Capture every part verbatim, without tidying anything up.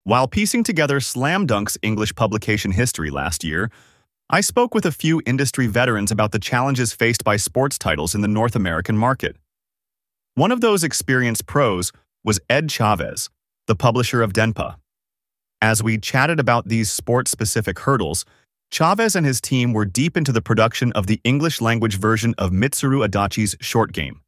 While piecing together Slam Dunk's English publication history last year, I spoke with a few industry veterans about the challenges faced by sports titles in the North American market. One of those experienced pros was Ed Chavez, the publisher of Denpa. As we chatted about these sport-specific hurdles, Chavez and his team were deep into the production of the English-language version of Mitsuru Adachi's short game.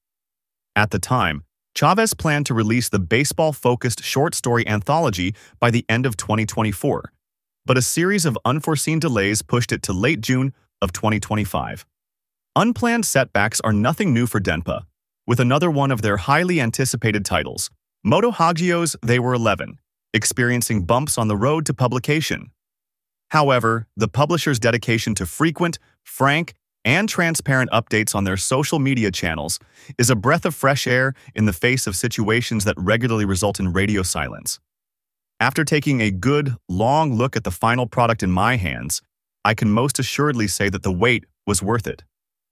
At the time, Chavez planned to release the baseball-focused short story anthology by the end of twenty twenty-four, but a series of unforeseen delays pushed it to late June of twenty twenty-five. Unplanned setbacks are nothing new for Denpa, with another one of their highly anticipated titles, Moto Hagio's They Were eleven, experiencing bumps on the road to publication. However, the publisher's dedication to frequent, frank, and transparent updates on their social media channels is a breath of fresh air in the face of situations that regularly result in radio silence. After taking a good, long look at the final product in my hands, I can most assuredly say that the wait was worth it.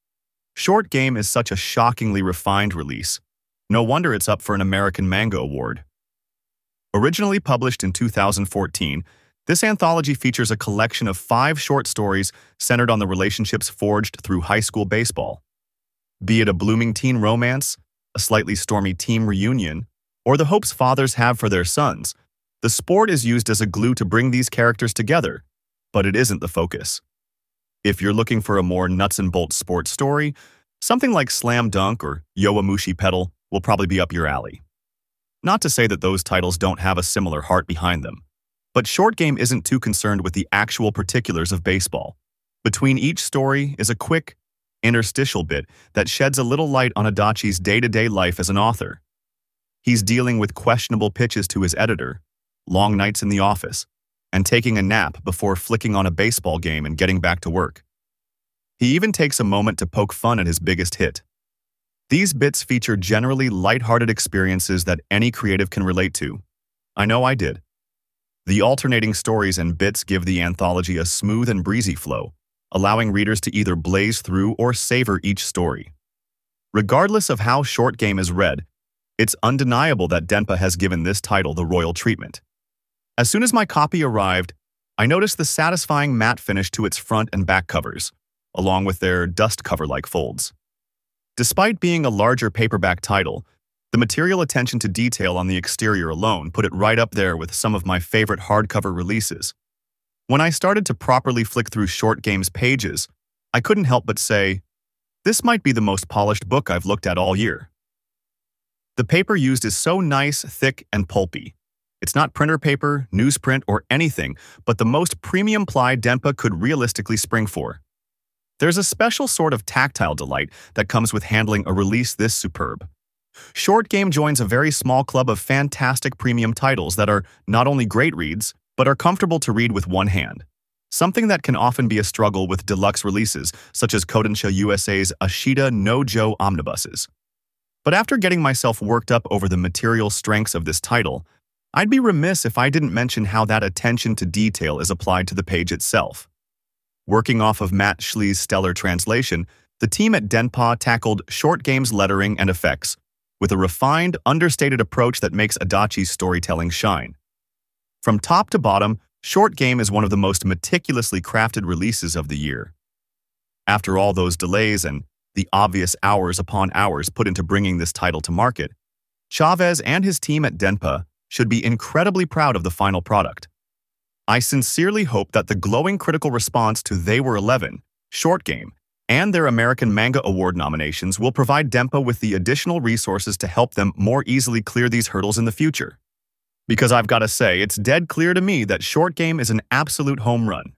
Short Game is such a shockingly refined release. No wonder it's up for an American Manga Award. Originally published in two thousand fourteen, this anthology features a collection of five short stories centered on the relationships forged through high school baseball. Be it a blooming teen romance, a slightly stormy team reunion, or the hopes fathers have for their sons, the sport is used as a glue to bring these characters together, but it isn't the focus. If you're looking for a more nuts-and-bolts sports story, something like Slam Dunk or Yowamushi Pedal will probably be up your alley. Not to say that those titles don't have a similar heart behind them, but Short Game isn't too concerned with the actual particulars of baseball. Between each story is a quick, interstitial bit that sheds a little light on Adachi's day-to-day life as an author. He's dealing with questionable pitches to his editor, long nights in the office, and taking a nap before flicking on a baseball game and getting back to work. He even takes a moment to poke fun at his biggest hit. These bits feature generally lighthearted experiences that any creative can relate to. I know I did. The alternating stories and bits give the anthology a smooth and breezy flow, allowing readers to either blaze through or savor each story. Regardless of how Short Game is read, it's undeniable that Denpa has given this title the royal treatment. As soon as my copy arrived, I noticed the satisfying matte finish to its front and back covers, along with their dust cover-like folds. Despite being a larger paperback title, the material attention to detail on the exterior alone put it right up there with some of my favorite hardcover releases. When I started to properly flick through Short Game's pages, I couldn't help but say, this might be the most polished book I've looked at all year. The paper used is so nice, thick, and pulpy. It's not printer paper, newsprint, or anything, but the most premium ply Denpa could realistically spring for. There's a special sort of tactile delight that comes with handling a release this superb. Short Game joins a very small club of fantastic premium titles that are not only great reads, but are comfortable to read with one hand. Something that can often be a struggle with deluxe releases, such as Kodansha U S A's Ashita no Joe omnibuses. But after getting myself worked up over the material strengths of this title, I'd be remiss if I didn't mention how that attention to detail is applied to the page itself. Working off of Matt Schley's stellar translation, the team at Denpa tackled Short Game's lettering and effects with a refined, understated approach that makes Adachi's storytelling shine. From top to bottom, Short Game is one of the most meticulously crafted releases of the year. After all those delays and the obvious hours upon hours put into bringing this title to market, Chavez and his team at Denpa should be incredibly proud of the final product. I sincerely hope that the glowing critical response to They Were eleven, Short Game, and their American Manga Award nominations will provide Denpa with the additional resources to help them more easily clear these hurdles in the future. Because I've got to say, it's dead clear to me that Short Game is an absolute home run.